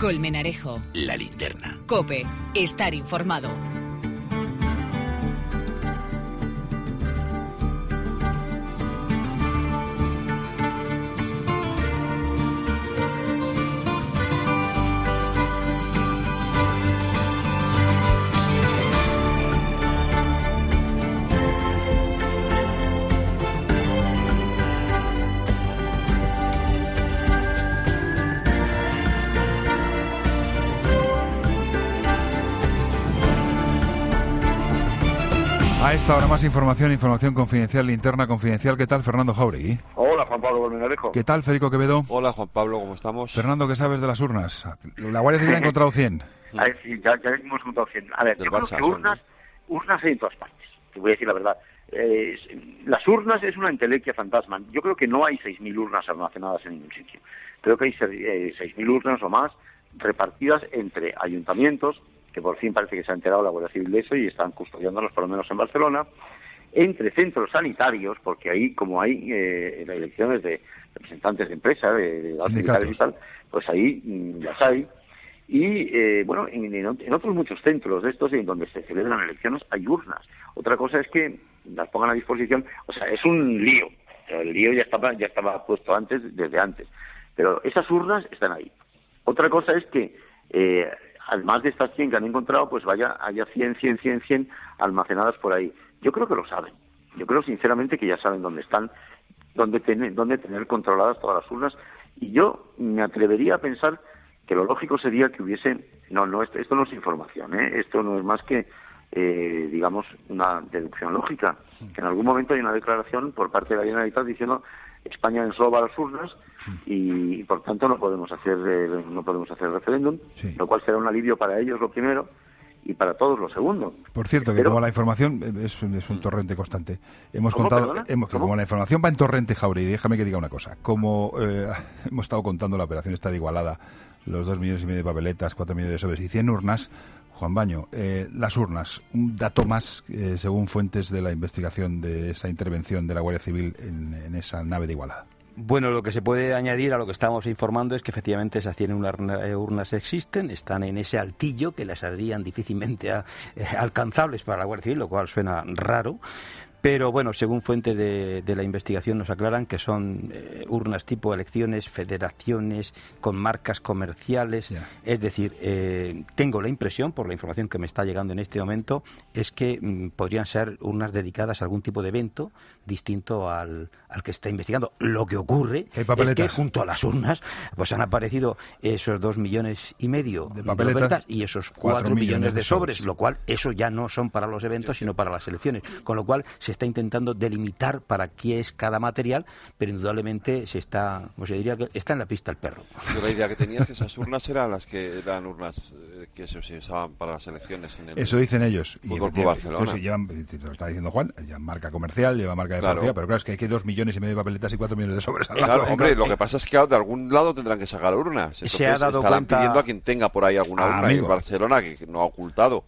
Colmenarejo. La Linterna. COPE. Estar informado. A esta hora más información confidencial, linterna confidencial. ¿Qué tal, Fernando Jauregui? Hola, Juan Pablo Colmenarejo. ¿Qué tal, Federico Quevedo? Hola, Juan Pablo, ¿cómo estamos? Fernando, ¿qué sabes de las urnas? La Guardia Civil ha encontrado 100. A ver, sí, ya hemos encontrado 100. A ver, yo creo que urnas hay en todas partes, te voy a decir la verdad. Las urnas es una entelequia fantasma. Yo creo que no hay 6.000 urnas almacenadas en ningún sitio. Creo que hay 6.000 urnas o más repartidas entre ayuntamientos, que por fin parece que se ha enterado la Guardia Civil de eso y están custodiándolos por lo menos en Barcelona, entre centros sanitarios, porque ahí, como hay elecciones de representantes de empresas, de sindicales y tal, pues ahí las hay. Y, bueno, en otros muchos centros de estos en donde se celebran elecciones hay urnas. Otra cosa es que las pongan a disposición, o sea, es un lío. El lío ya estaba puesto desde antes. Pero esas urnas están ahí. Otra cosa es que, además de estas 100 que han encontrado, pues haya 100 almacenadas por ahí. Yo creo que lo saben. Yo creo sinceramente que ya saben dónde están, dónde tener controladas todas las urnas. Y yo me atrevería a pensar que lo lógico sería que hubiese... esto no es información, esto no es más que, digamos, una deducción lógica. Que en algún momento hay una declaración por parte de la Generalitat diciendo España ensoba las urnas y por tanto no podemos hacer referéndum, lo cual será un alivio para ellos lo primero y para todos lo segundo. Por cierto, que como la información es un torrente constante, como la información va en torrente, Jauregui, déjame que diga una cosa. Como hemos estado contando la operación esta de Igualada, los 2,5 millones de papeletas, 4 millones de sobres y 100 urnas, Juan Baño, las urnas, un dato más, según fuentes de la investigación de esa intervención de la Guardia Civil en esa nave de Igualada. Bueno, lo que se puede añadir a lo que estamos informando es que efectivamente esas 100 urnas existen, están en ese altillo que las harían difícilmente alcanzables para la Guardia Civil, lo cual suena raro. Pero bueno, según fuentes de la investigación nos aclaran que son urnas tipo elecciones, federaciones, con marcas comerciales. Yeah. Es decir, tengo la impresión, por la información que me está llegando en este momento, es que podrían ser urnas dedicadas a algún tipo de evento distinto al que está investigando. Lo que ocurre es que junto a las urnas pues han aparecido esos 2,5 millones de papeletas y esos 4 millones de sobres, lo cual eso ya no son para los eventos, sino para las elecciones. Con lo cual se está intentando delimitar para qué es cada material, pero indudablemente está en la pista el perro. Yo la idea que tenía es que esas urnas eran las que eran urnas que se usaban para las elecciones en el eso dicen ellos. Fútbol Club Barcelona. Entonces lo está diciendo Juan, llevan marca comercial, lleva marca deportiva, pero claro, es que hay 2,5 millones de papeletas y 4 millones de sobres al lado. Claro, hombre, lo que pasa es que de algún lado tendrán que sacar urnas. Entonces, se ha dado estarán cuenta... pidiendo a quien tenga por ahí alguna urna en Barcelona que no ha ocultado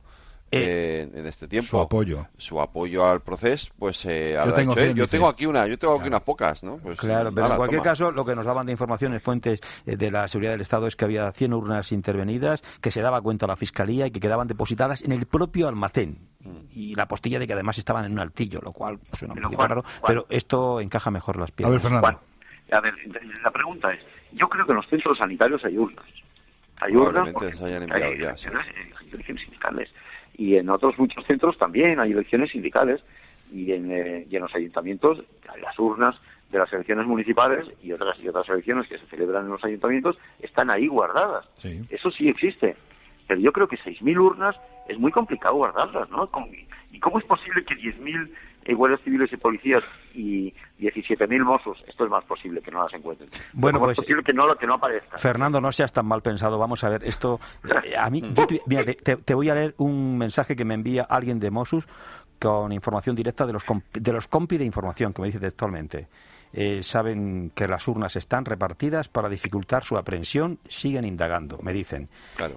en este tiempo su apoyo al proceso, pues yo tengo aquí unas pocas, ¿no? Pues, claro, pero en cualquier caso lo que nos daban de informaciones fuentes de la seguridad del Estado es que había 100 urnas intervenidas, que se daba cuenta a la Fiscalía y que quedaban depositadas en el propio almacén y la postilla de que además estaban en un altillo, lo cual suena un poquito raro, pero esto encaja mejor las piezas. A ver, Fernando. A ver, la pregunta es, yo creo que en los centros sanitarios hay urnas. Hay urnas porque se hayan enviado ya, hay elecciones sindicales. Y en otros muchos centros también hay elecciones sindicales y en los ayuntamientos las urnas de las elecciones municipales y otras elecciones que se celebran en los ayuntamientos están ahí guardadas. Sí. Eso sí existe. Pero yo creo que 6.000 urnas es muy complicado guardarlas, ¿no? ¿Y cómo es posible que 10.000 guardias civiles y policías y 17.000 mozos, esto es más posible que no las encuentren? Bueno, pues es posible que no aparezca. Fernando, no seas tan mal pensado. Vamos a ver, esto a mí mira, te voy a leer un mensaje que me envía alguien de Mossos con información directa de los compi de información, que me dice textualmente. Saben que las urnas están repartidas para dificultar su aprehensión, siguen indagando, me dicen. Claro.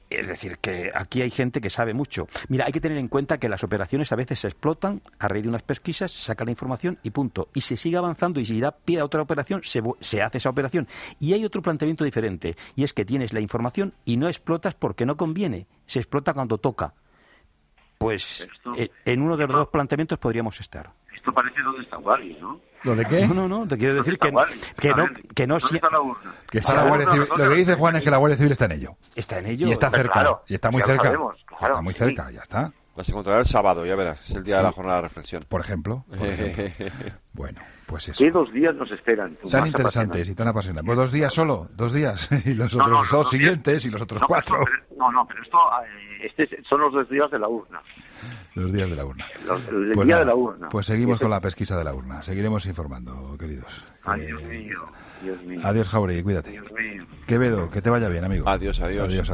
Es decir, que aquí hay gente que sabe mucho. Mira, hay que tener en cuenta que las operaciones a veces se explotan a raíz de unas pesquisas, se saca la información y punto. Y se sigue avanzando y si da pie a otra operación, se hace esa operación. Y hay otro planteamiento diferente, y es que tienes la información y no explotas porque no conviene. Se explota cuando toca. Pues en uno de los dos planteamientos podríamos estar. Esto parece donde está Wally, ¿no? ¿Lo de qué? No, te quiero decir que no está la urna? Que está la Guardia Civil. Lo que dice Juan es que la Guardia Civil está en ello. Está en ello. Y está cerca. Claro, y está muy cerca. Sabemos, claro, está muy cerca, ya está. Vas a encontrar el sábado, ya verás. Es el día de la jornada de reflexión. Por ejemplo. Bueno, pues eso. ¿Qué 2 días nos esperan? Tan interesantes y tan apasionantes. Pues 2 días solo, 2 días. Y los otros 2 siguientes y los otros 4. Pero esto son los 2 días de la urna. Los días de la urna. El día de la urna. Pues seguimos con la pesquisa de la urna. Seguiremos informando, queridos. Ay, Dios mío. Adiós, Jauregui, cuídate. Dios mío. Quevedo, que te vaya bien, amigo. Adiós. Adiós.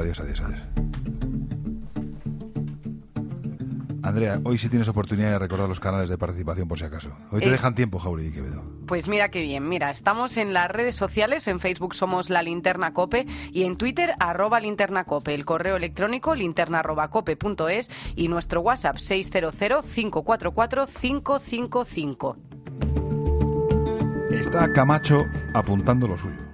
Andrea, hoy sí tienes oportunidad de recordar los canales de participación por si acaso. Hoy te dejan tiempo, Jauregui y Quevedo. Pues mira qué bien. Mira, estamos en las redes sociales. En Facebook somos La Linterna COPE y en Twitter @linternacope. El correo electrónico linterna@cope.es y nuestro WhatsApp 600-544-555. Está Camacho apuntando lo suyo.